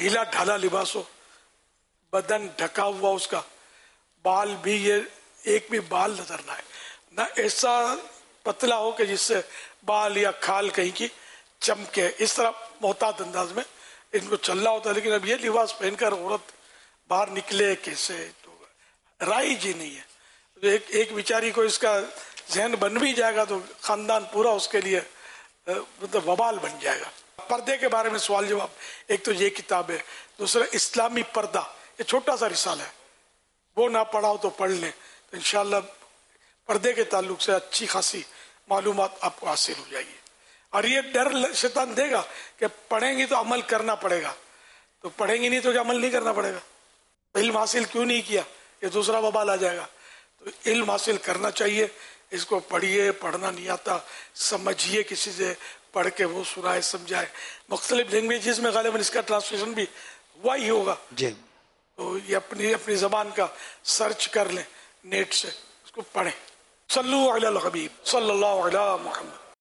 ڈھیلا ڈھالا لباس ہو، بدن ڈھکا ہوا اس کا، بال بھی یہ ایک بھی بال نظر نہ آئے، نہ ایسا پتلا ہو کہ جس سے بال یا کھال کہیں کی چمکے. اس طرح محتاط انداز میں ان کو چلنا ہوتا ہے. لیکن اب یہ لباس پہن کر عورت باہر نکلے کیسے، تو رائج ہی نہیں ہے. ایک بیچاری کو اس کا ذہن بن بھی جائے گا تو خاندان پورا اس کے لیے مطلب وبال بن جائے گا. پردے کے بارے میں سوال جواب، ایک تو یہ کتاب ہے، دوسرا اسلامی پردہ، یہ چھوٹا سا رسالہ ہے، وہ نہ پڑھاؤ تو پڑھ لیں تو انشاءاللہ پردے کے تعلق سے اچھی خاصی معلومات آپ کو حاصل ہو جائے گی. اور یہ ڈر شیطان دے گا کہ پڑھیں گی تو عمل کرنا پڑے گا، تو پڑھیں گی نہیں تو کیا عمل نہیں کرنا پڑے گا؟ علم حاصل کیوں نہیں کیا؟ یہ دوسرا وبال آ جائے گا. تو علم حاصل کرنا چاہیے، اس کو پڑھیے، پڑھنا نہیں آتا سمجھیے، کسی سے پڑھ کے وہ سنائے سمجھائے. مختلف لینگویجز میں غالباً اس کا ٹرانسلیشن بھی ہوا ہی ہوگا، جی. تو یہ اپنی زبان کا سرچ کر لیں نیٹ سے، اس کو پڑھیں. صلو علی الحبیب صلی اللہ علیہ محمد.